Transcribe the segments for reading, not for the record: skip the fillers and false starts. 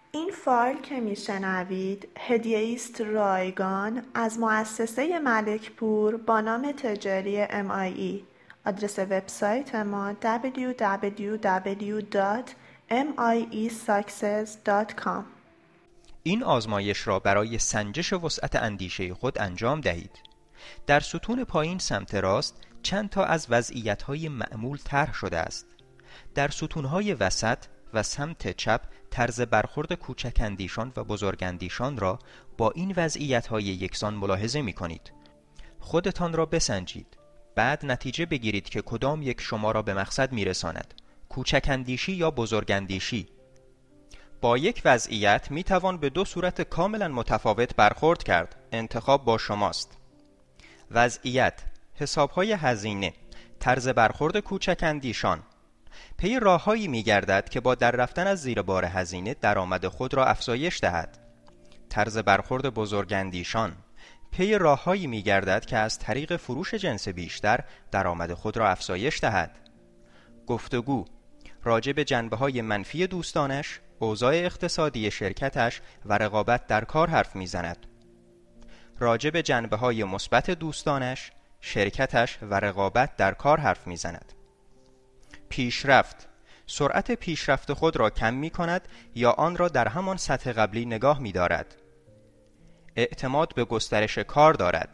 این فایل که میشنوید هدیه است رایگان از مؤسسه ملکپور با نام تجاری MIE. آدرس وبسایت ما www.miesuccess.com. این آزمایش را برای سنجش وسعت اندیشه خود انجام دهید. در ستون پایین سمت راست چند تا از وضعیت‌های معمول طرح شده است. در ستون‌های وسط و سمت چپ طرز برخورد کوچک اندیشان و بزرگ اندیشان را با این وضعیت‌های یکسان ملاحظه می‌کنید. خودتان را بسنجید. بعد نتیجه بگیرید که کدام یک شما را به مقصد می‌رساند. کوچک اندیشی یا بزرگ اندیشی. با یک وضعیت می‌توان به دو صورت کاملا متفاوت برخورد کرد. انتخاب با شماست. وضعیت: حساب‌های هزینه، طرز برخورد کوچک اندیشان. پی راه‌هایی می‌گردد که با در رفتن از زیر بار هزینه درآمد خود را افزایش دهد. طرز برخورد بزرگ اندیشان: پی راه‌هایی می‌گردد که از طریق فروش جنس بیشتر درآمد خود را افزایش دهد. گفتگو: راجع به جنبه‌های منفی دوستانش، اوضاع اقتصادی شرکتش و رقابت در کار حرف می‌زند. راجع به جنبه‌های مثبت دوستانش، شرکتش و رقابت در کار حرف می‌زند. پیشرفت: سرعت پیشرفت خود را کم می‌کند یا آن را در همان سطح قبلی نگاه می‌دارد. اعتماد به گسترش کار دارد.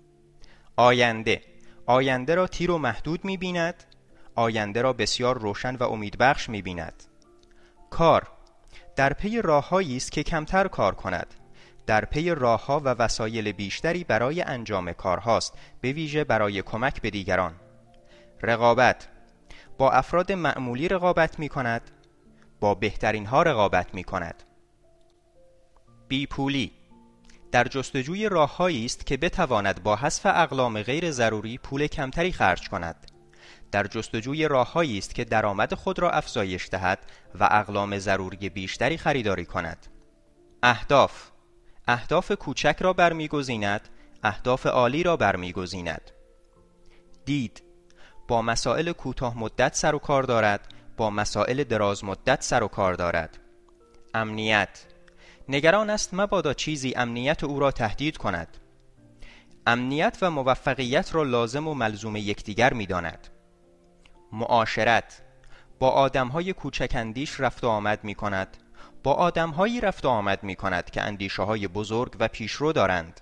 آینده: آینده را تیر و محدود می‌بیند، آینده را بسیار روشن و امیدبخش می‌بیند. کار: در پی راه‌هایی است که کمتر کار کند، در پی راه‌ها و وسایل بیشتری برای انجام کارهاست، به ویژه برای کمک به دیگران. رقابت: با افراد معمولی رقابت می‌کند، با بهترین ها رقابت می‌کند. بیپولی: در جستجوی راه‌هایی است که بتواند با حذف اقلام غیر ضروری پول کمتری خرج کند. در جستجوی راه‌هایی است که درآمد خود را افزایش دهد و اقلام ضروری بیشتری خریداری کند. اهداف: اهداف کوچک را برمی‌گزیند، اهداف عالی را برمی‌گزیند. دید: با مسائل کوتاه مدت سر و کار دارد، با مسائل دراز مدت سر و کار دارد. امنیت: نگران است مبادا چیزی امنیت او را تهدید کند. امنیت و موفقیت را لازم و ملزوم یکدیگر می‌داند. معاشرت: با آدم‌های کوچک اندیش رفت و آمد می‌کند، با آدم‌هایی رفت و آمد می‌کند که اندیشه‌های بزرگ و پیشرو دارند.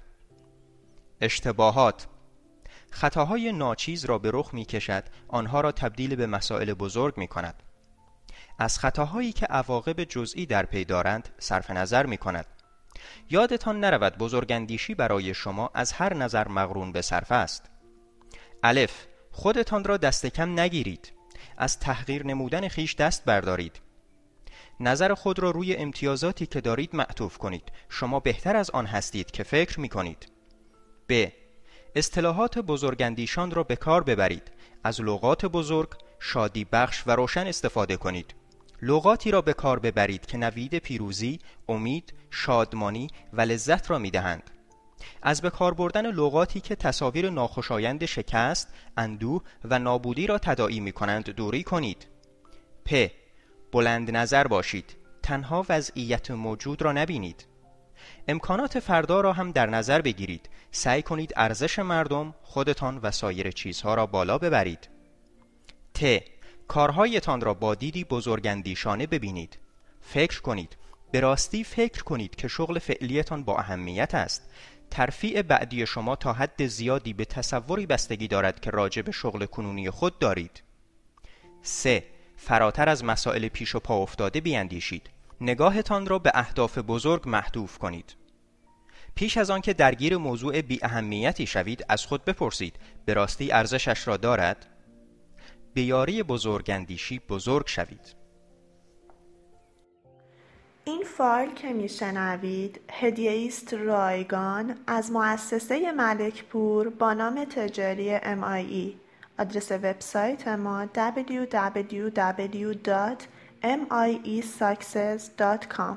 اشتباهات: خطاهای ناچیز را به رخ می‌کشد، آنها را تبدیل به مسائل بزرگ می‌کند. از خطاهایی که عواقب جزئی در پی دارند صرف نظر می‌کند. یادتان نرود بزرگاندیشی برای شما از هر نظر مقرون به صرفه است. الف: خودتان را دست کم نگیرید. از تحقیر نمودن خیش دست بردارید. نظر خود را روی امتیازاتی که دارید معطوف کنید. شما بهتر از آن هستید که فکر می‌کنید. ب: اصطلاحات بزرگاندیشان را به کار ببرید. از لغات بزرگ، شادی بخش و روشن استفاده کنید. لغاتی را به کار ببرید که نوید پیروزی، امید، شادمانی و لذت را می‌دهند. از به کار بردن لغاتی که تصاویر ناخوشایند شکست، اندوه و نابودی را تداعی می‌کنند دوری کنید. پ: بلند نظر باشید. تنها وضعیت موجود را نبینید. امکانات فردا را هم در نظر بگیرید. سعی کنید ارزش مردم، خودتان و سایر چیزها را بالا ببرید. ت: کارهایتان را با دیدی بزرگاندیشانه ببینید. فکر کنید. به راستی فکر کنید که شغل فعلیتان با اهمیت است. ترفیع بعدی شما تا حد زیادی به تصوری بستگی دارد که راجع به شغل کنونی خود دارید. س: فراتر از مسائل پیش و پا افتاده بیاندیشید. نگاهتان را به اهداف بزرگ محدود کنید. پیش از آن که درگیر موضوع بی اهمیتی شوید از خود بپرسید به راستی ارزشش را دارد؟ به یاری بزرگاندیشی بزرگ شوید. این فایل که میشنوید هدیه است رایگان از مؤسسه ملکپور با نام تجاری MIE. آدرس وبسایت ما www.miesuccess.com.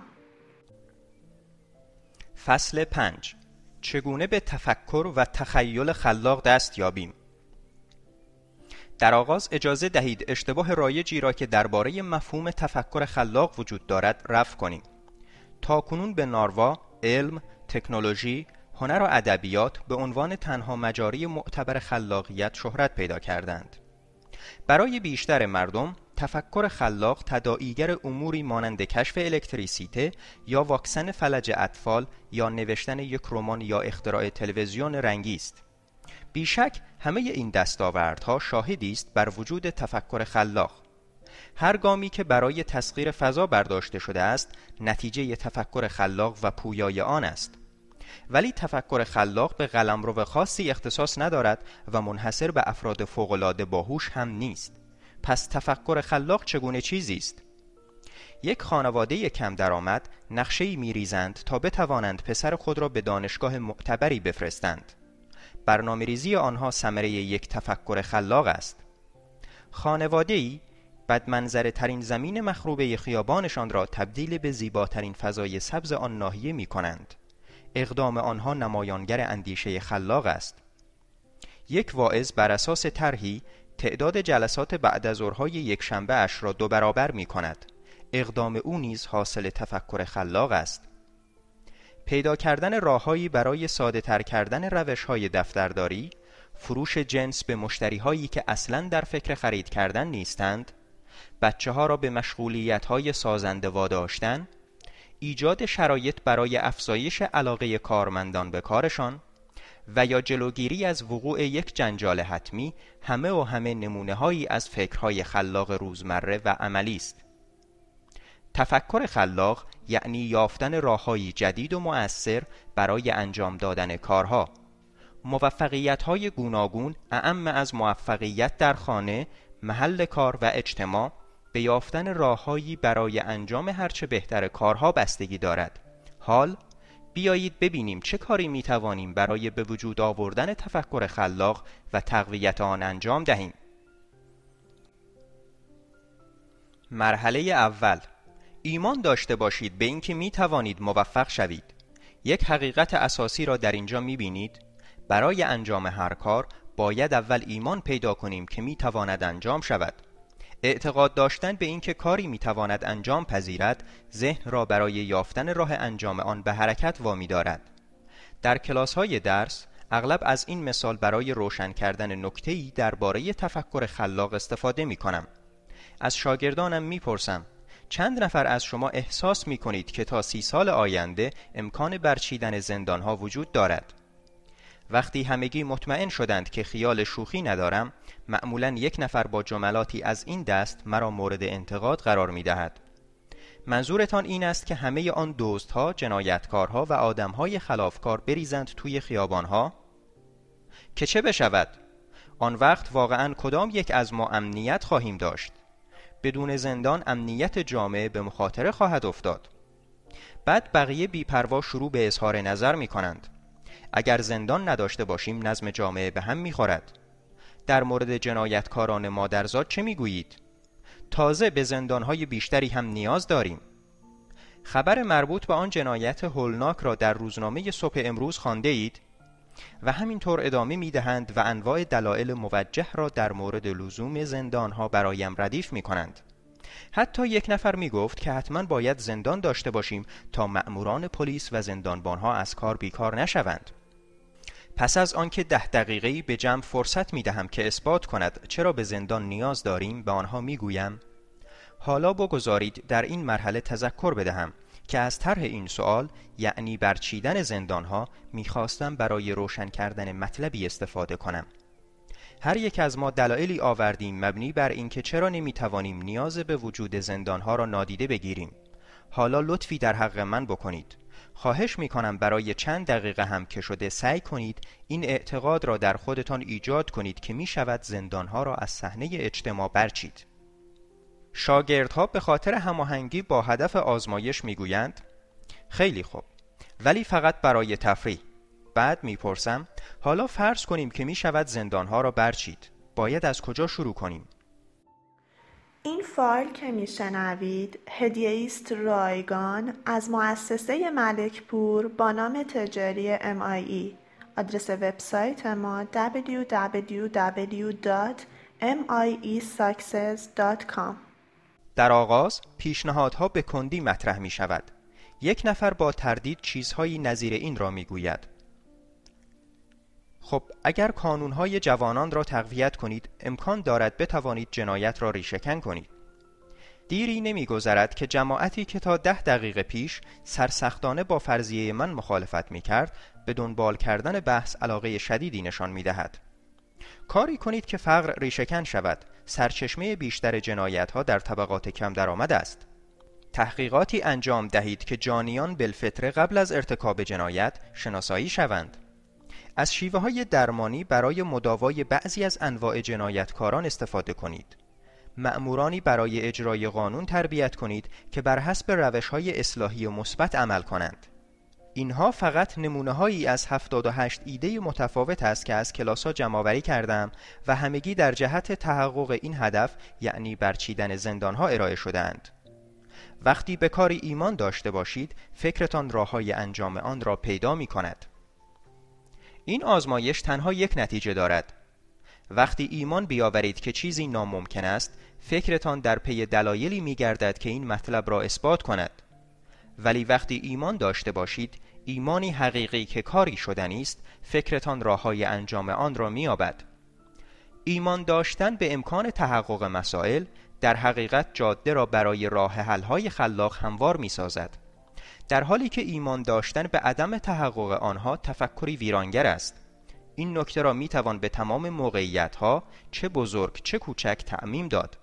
فصل 5: چگونه به تفکر و تخیل خلاق دست یابیم؟ در آغاز اجازه دهید اشتباه رایجی را که درباره مفهوم تفکر خلاق وجود دارد رفع کنیم. تاکنون به ناروا علم، تکنولوژی، هنر و ادبیات به عنوان تنها مجاری معتبر خلاقیت شهرت پیدا کردند. برای بیشتر مردم تفکر خلاق تداعیگر اموری مانند کشف الکتریسیته یا واکسن فلج اطفال یا نوشتن یک رمان یا اختراع تلویزیون رنگی است. بیشک همه این دستاوردها شاهدی است بر وجود تفکر خلاق. هر گامی که برای تسخیر فضا برداشته شده است نتیجه تفکر خلاق و پویای آن است. ولی تفکر خلاق به قلمرو خاصی اختصاص ندارد و منحصر به افراد فوق‌العاده باهوش هم نیست. پس تفکر خلاق چگونه چیزی است؟ یک خانواده کم درآمد نقشه‌ای می‌ریزند تا بتوانند پسر خود را به دانشگاه معتبری بفرستند. برنامه‌ریزی آنها ثمره یک تفکر خلاق است. خانواده‌ای بدمنظره ترین زمین مخروبه خیابانشان را تبدیل به زیباترین فضای سبز آن ناحیه می‌کنند. اقدام آنها نمایانگر اندیشه خلاق است. یک واعظ بر اساس طرحی تعداد جلسات بعد از ظهرهای یک شنبه اش را 2 برابر می کند. اقدام او نیز حاصل تفکر خلاق است. پیدا کردن راههایی برای ساده تر کردن روش‌های دفترداری، فروش جنس به مشتری‌هایی که اصلاً در فکر خرید کردن نیستند، بچه‌ها را به مشغولیت‌های سازنده واداشتن، ایجاد شرایط برای افزایش علاقه کارمندان به کارشان و یا جلوگیری از وقوع یک جنجال حتمی همه نمونه‌هایی از فکرهای خلاق روزمره و عملی است. تفکر خلاق یعنی یافتن راه‌های جدید و مؤثر برای انجام دادن کارها. موفقیت‌های گوناگون اعم از موفقیت در خانه، محل کار و اجتماع به یافتن راه‌هایی برای انجام هرچه بهتر کارها بستگی دارد. حال بیایید ببینیم چه کاری می‌توانیم برای به وجود آوردن تفکر خلاق و تقویت آن انجام دهیم. مرحله اول، ایمان داشته باشید به اینکه می‌توانید موفق شوید. یک حقیقت اساسی را در اینجا می‌بینید. برای انجام هر کار باید اول ایمان پیدا کنیم که می‌تواند انجام شود. اعتقاد داشتن به اینکه کاری میتواند انجام پذیرد ذهن را برای یافتن راه انجام آن به حرکت وامی دارد. در کلاس‌های درس اغلب از این مثال برای روشن کردن نکته‌ای درباره تفکر خلاق استفاده می‌کنم. از شاگردانم میپرسم چند نفر از شما احساس می‌کنید که تا 30 سال آینده امکان برچیدن زندان‌ها وجود دارد؟ وقتی همگی مطمئن شدند که خیال شوخی ندارم، معمولاً یک نفر با جملاتی از این دست مرا مورد انتقاد قرار می دهد. منظورتان این است که همه آن دزدها، جنایتکارها و آدمهای خلافکار بریزند توی خیابانها؟ که چه بشود؟ آن وقت واقعاً کدام یک از ما امنیت خواهیم داشت؟ بدون زندان امنیت جامعه به مخاطره خواهد افتاد. بعد بقیه بی‌پروا شروع به اظهار نظر می کنند. اگر زندان نداشته باشیم نظم جامعه به هم می‌خورد. در مورد جنایتکاران مادرزاد چه می‌گویید؟ تازه به زندان‌های بیشتری هم نیاز داریم. خبر مربوط به آن جنایت هولناک را در روزنامه صبح امروز خوانده اید؟ و همینطور ادامه می‌دهند و انواع دلایل موجه را در مورد لزوم زندان‌ها برایم ردیف می‌کنند. حتی یک نفر می‌گفت که حتماً باید زندان داشته باشیم تا مأموران پلیس و زندانبان‌ها از کار بیکار نشوند. پس از آنکه 10 دقیقه‌ای به جمع فرصت می‌دهم که اثبات کند چرا به زندان نیاز داریم، به آنها می‌گویم حالا بگذارید در این مرحله تذکر بدهم که از طرح این سوال یعنی برچیدن زندان‌ها می‌خواستم برای روشن کردن مطلبی استفاده کنم. هر یک از ما دلایلی آوردیم مبنی بر اینکه چرا نمی‌توانیم نیاز به وجود زندان‌ها را نادیده بگیریم. حالا لطفی در حق من بکنید. خواهش می‌کنم برای چند دقیقه هم که شده سعی کنید این اعتقاد را در خودتان ایجاد کنید که می‌شود زندان‌ها را از صحنه اجتماع برچید. شاگردها به خاطر هماهنگی با هدف آزمایش می‌گویند خیلی خوب، ولی فقط برای تفریح. بعد می‌پرسم حالا فرض کنیم که می‌شود زندان‌ها را برچید. باید از کجا شروع کنیم؟ این فایل که میشنوید هدیه‌ای است رایگان از مؤسسه ملک پور با نام تجاری MIE. آدرس وبسایت ما www.miesuccess.com. در آغاز پیشنهادها به کندی مطرح می شود. یک نفر با تردید چیزهایی نظیر این را میگوید: خب اگر کانونهای جوانان را تقویت کنید، امکان دارد بتوانید جنایت را ریشه‌کن کنید. دیری نمی‌گذرد که جماعتی که تا 10 دقیقه پیش سرسختانه با فرضیه من مخالفت می‌کرد، به دنبال کردن بحث علاقه شدیدی نشان می‌دهد. کاری کنید که فقر ریشه‌کن شود. سرچشمه بیشتر جنایت‌ها در طبقات کم درآمد است. تحقیقاتی انجام دهید که جانیان بالفطره قبل از ارتکاب جنایت شناسایی شوند. از شیوه‌های درمانی برای مداوای بعضی از انواع جنایتکاران استفاده کنید. مأمورانی برای اجرای قانون تربیت کنید که بر حسب روش‌های اصلاحی و مثبت عمل کنند. اینها فقط نمونه‌هایی از 78 ایده متفاوت است که از کلاس‌ها جمع‌آوری کردم و همگی در جهت تحقق این هدف، یعنی برچیدن زندان‌ها ارائه شده‌اند. وقتی به کاری ایمان داشته باشید، فکرتان راه‌های انجام آن را پیدا می‌کند. این آزمایش تنها یک نتیجه دارد. وقتی ایمان بیاورید که چیزی ناممکن است، فکرتان در پی دلایلی می‌گردد که این مطلب را اثبات کند. ولی وقتی ایمان داشته باشید، ایمانی حقیقی که کاری شدنی است، فکرتان راه‌های انجام آن را می‌یابد. ایمان داشتن به امکان تحقق مسائل در حقیقت جاده را برای راه حل‌های خلاق هموار می‌سازد، در حالی که ایمان داشتن به عدم تحقق آنها تفکری ویرانگر است. این نکته را می‌توان به تمام موقعیت‌ها، چه بزرگ چه کوچک، تعمیم داد.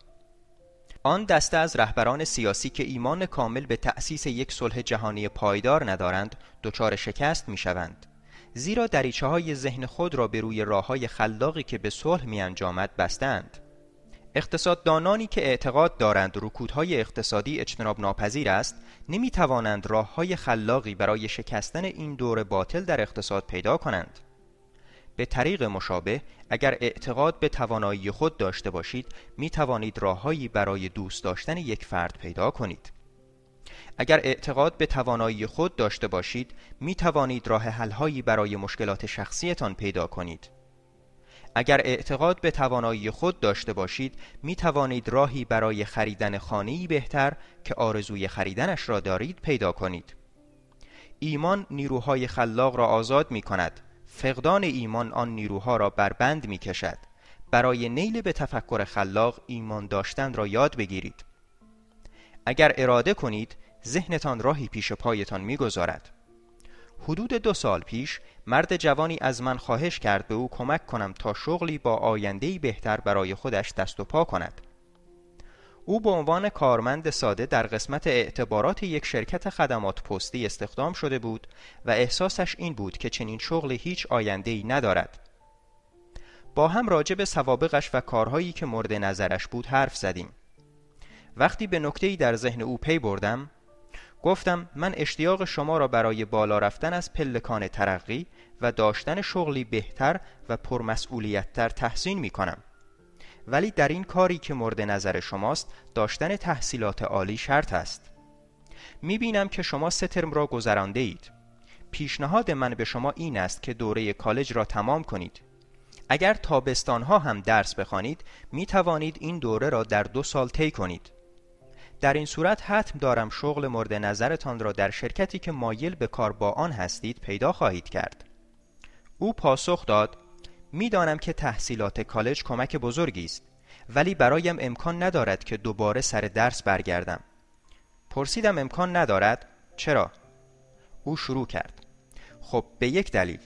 آن دسته از رهبران سیاسی که ایمان کامل به تأسیس یک صلح جهانی پایدار ندارند، دچار شکست می‌شوند، زیرا دریچه‌های ذهن خود را به روی راه‌های خلاقی که به صلح می‌انجامد بستند. اقتصاددانانی که اعتقاد دارند رکودهای اقتصادی اجتناب ناپذیر است، نمی‌توانند راه‌های خلاقی برای شکستن این دور باطل در اقتصاد پیدا کنند. به طریق مشابه، اگر اعتقاد به توانایی خود داشته باشید، می توانید راه‌هایی برای دوست داشتن یک فرد پیدا کنید. اگر اعتقاد به توانایی خود داشته باشید، می توانید راه حل‌هایی برای مشکلات شخصیتان پیدا کنید. اگر اعتقاد به توانایی خود داشته باشید، می توانید راهی برای خریدن خانه‌ای بهتر که آرزوی خریدنش را دارید پیدا کنید. ایمان نیروهای خلاق را آزاد می کند. فقدان ایمان آن نیروها را بر بند می کشد. برای نیل به تفکر خلاق، ایمان داشتن را یاد بگیرید. اگر اراده کنید، ذهنتان راهی پیش پایتان می گذارد. حدود 2 سال پیش، مرد جوانی از من خواهش کرد به او کمک کنم تا شغلی با آینده‌ای بهتر برای خودش دست و پا کند. او به عنوان کارمند ساده در قسمت اعتبارات یک شرکت خدمات پستی استخدام شده بود و احساسش این بود که چنین شغلی هیچ آینده‌ای ندارد. با هم راجع به سوابقش و کارهایی که مورد نظرش بود حرف زدیم. وقتی به نکته‌ای در ذهن او پی بردم، گفتم من اشتیاق شما را برای بالا رفتن از پلکان ترقی و داشتن شغلی بهتر و پرمسئولیت‌تر تحسین می‌کنم. ولی در این کاری که مورد نظر شماست، داشتن تحصیلات عالی شرط است. می‌بینم که شما 3 ترم را گذرانده اید. پیشنهاد من به شما این است که دوره کالج را تمام کنید. اگر تابستان‌ها هم درس بخوانید، می‌توانید این دوره را در 2 سال طی کنید. در این صورت حتم دارم شغل مورد نظرتان را در شرکتی که مایل به کار با آن هستید پیدا خواهید کرد. او پاسخ داد: می‌دانم که تحصیلات کالج کمک بزرگی است، ولی برایم امکان ندارد که دوباره سر درس برگردم. پرسیدم امکان ندارد؟ چرا؟ او شروع کرد: خب به یک دلیل.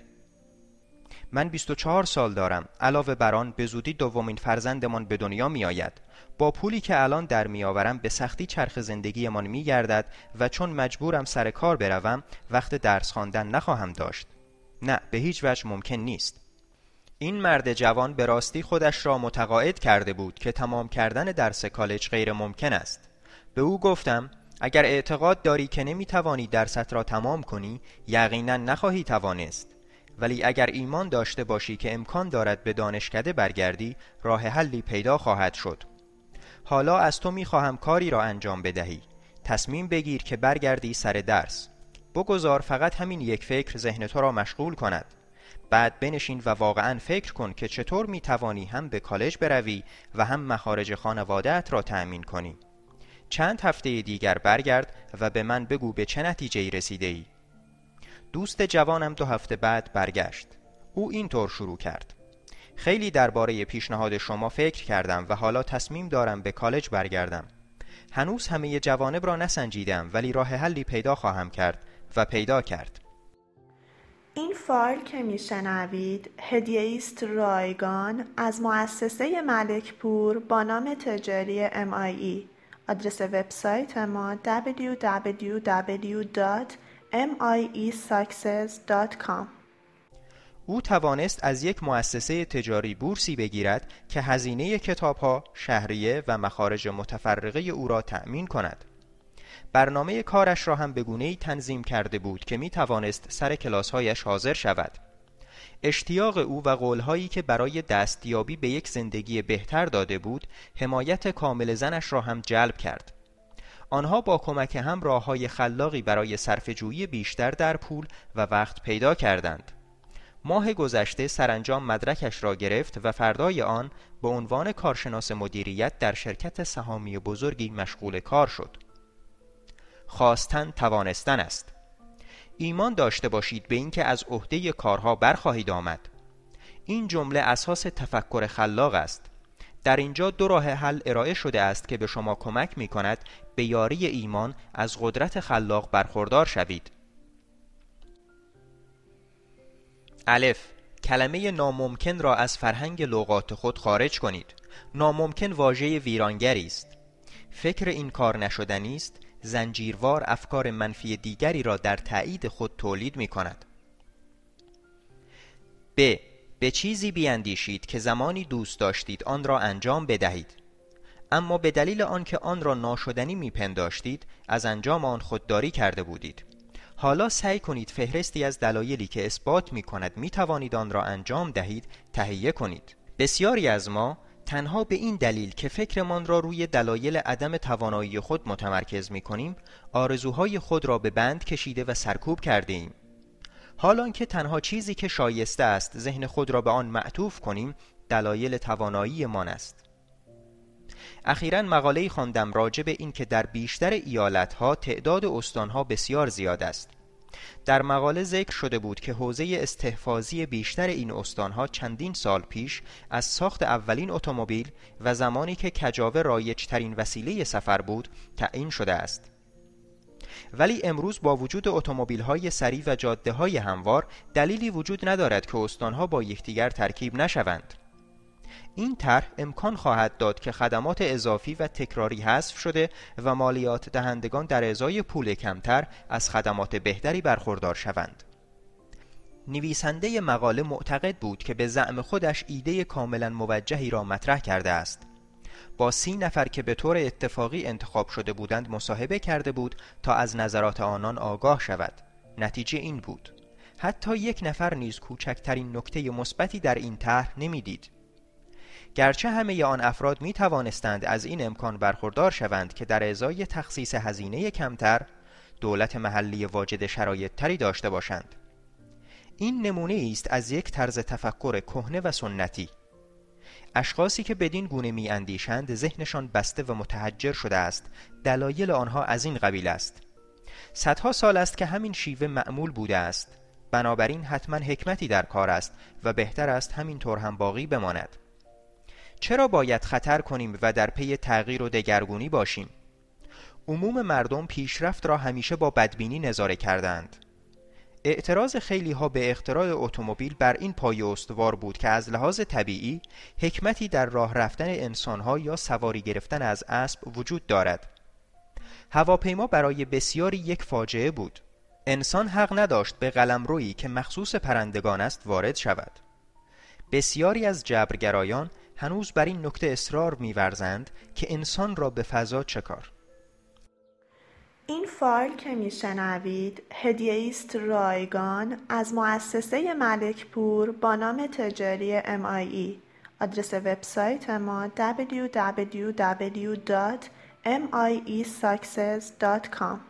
من 24 سال دارم. علاوه بر آن به زودی دومین فرزندمان به دنیا می آید. با پولی که الان در می آورم به سختی چرخ زندگیمان می گردد و چون مجبورم سر کار بروم، وقت درس خواندن نخواهم داشت. نه، به هیچ وجه ممکن نیست. این مرد جوان به راستی خودش را متقاعد کرده بود که تمام کردن درس کالج غیر ممکن است. به او گفتم: اگر اعتقاد داری که نمی توانی درست را تمام کنی، یقینا نخواهی توانست. ولی اگر ایمان داشته باشی که امکان دارد به دانشکده برگردی، راه حلی پیدا خواهد شد. حالا از تو می خواهم کاری را انجام بدهی. تصمیم بگیر که برگردی سر درس. بگذار فقط همین یک فکر ذهن تو را مشغول کند. بعد بنشین و واقعاً فکر کن که چطور می توانی هم به کالج بروی و هم مخارج خانواده‌ات را تأمین کنی. چند هفته دیگر برگرد و به من بگو به چه نتیجه‌ای رسیده ای. دوست جوانم 2 هفته بعد برگشت. او اینطور شروع کرد: خیلی درباره پیشنهاد شما فکر کردم و حالا تصمیم دارم به کالج برگردم. هنوز همه جوانب را نسنجیدم ولی راه حلی پیدا خواهم کرد و پیدا کرد. این فایل که میشنوید هدیه است رایگان از مؤسسه ملک پور با نام تجاری MIE. آدرس وبسایت ما www.miesuccess.com. او توانست از یک مؤسسه تجاری بورسی بگیرد که هزینه کتاب‌ها، شهریه و مخارج متفرقه او را تأمین کند. برنامه کارش را هم به گونه‌ای تنظیم کرده بود که می توانست سر کلاس‌هایش حاضر شود. اشتیاق او و قول‌هایی که برای دستیابی به یک زندگی بهتر داده بود، حمایت کامل زنش را هم جلب کرد. آنها با کمک هم راه‌های خلاقی برای صرفه‌جویی بیشتر در پول و وقت پیدا کردند. ماه گذشته سرانجام مدرکش را گرفت و فردای آن به عنوان کارشناس مدیریت در شرکت سهامی بزرگی مشغول کار شد. خواستن توانستن است. ایمان داشته باشید به اینکه از عهده کارها برخواهید آمد. این جمله اساس تفکر خلاق است. در اینجا 2 راه حل ارائه شده است که به شما کمک می کند به یاری ایمان از قدرت خلاق برخوردار شوید. الف، کلمه ناممکن را از فرهنگ لغات خود خارج کنید. ناممکن واژه ویرانگری است. فکر این کار نشدنی است، زنجیروار افکار منفی دیگری را در تایید خود تولید می کند. ب، به چیزی بیاندیشید که زمانی دوست داشتید آن را انجام بدهید، اما به دلیل آنکه آن را ناشدنی میپنداشتید از انجام آن خودداری کرده بودید. حالا سعی کنید فهرستی از دلایلی که اثبات می کند می توانید آن را انجام دهید تهیه کنید. بسیاری از ما تنها به این دلیل که فکرمان را روی دلایل عدم توانایی خود متمرکز می کنیم، آرزوهای خود را به بند کشیده و سرکوب کرده ایم. حالان که تنها چیزی که شایسته است ذهن خود را به آن معطوف کنیم، دلایل توانایی مان است. اخیراً مقاله‌ای خواندم راجع به این که در بیشتر ایالت‌ها تعداد استان‌ها بسیار زیاد است. در مقاله ذکر شده بود که حوزه استحفاظی بیشتر این استان‌ها چندین سال پیش از ساخت اولین اتومبیل و زمانی که کجاوه رایج‌ترین وسیله سفر بود تعیین شده است. ولی امروز با وجود اتومبیل‌های سریع و جاده‌های هموار دلیلی وجود ندارد که استان‌ها با یکدیگر ترکیب نشوند. این طرح امکان خواهد داد که خدمات اضافی و تکراری حذف شده و مالیات دهندگان در ازای پول کمتر از خدمات بهتری برخوردار شوند. نویسنده مقاله معتقد بود که به زعم خودش ایده کاملا موجهی را مطرح کرده است. با 30 نفر که به طور اتفاقی انتخاب شده بودند مصاحبه کرده بود تا از نظرات آنان آگاه شود. نتیجه این بود: حتی 1 نفر نیز کوچکترین نکته مثبتی در این طرح نمیدید. گرچه همه آن افراد می توانستند از این امکان برخوردار شوند که در ازای تخصیص هزینه کمتر، دولت محلی واجد شرایط تری داشته باشند. این نمونه است از یک طرز تفکر کهنه و سنتی. اشخاصی که بدین گونه می اندیشند ذهنشان بسته و متحجر شده است. دلایل آنها از این قبیل است: صدها سال است که همین شیوه معمول بوده است، بنابراین حتما حکمتی در کار است و بهتر است همین طور هم باقی بماند. چرا باید خطر کنیم و در پی تغییر و دگرگونی باشیم؟ عموم مردم پیشرفت را همیشه با بدبینی نظاره کردند. اعتراض خیلی ها به اختراع اتومبیل بر این پایه استوار بود که از لحاظ طبیعی حکمتی در راه رفتن انسانها یا سواری گرفتن از اسب وجود دارد. هواپیما برای بسیاری یک فاجعه بود. انسان حق نداشت به قلمرویی که مخصوص پرندگان است وارد شود. بسیاری از جبرگرایان هنوز بر این نکته اصرار می‌ورزند که انسان را به فضا چه کار. این فایل که میشنوید هدیه است رایگان از مؤسسه ملک پور با نام تجاری MIE. آدرس وبسایت ما www.miesuccess.com.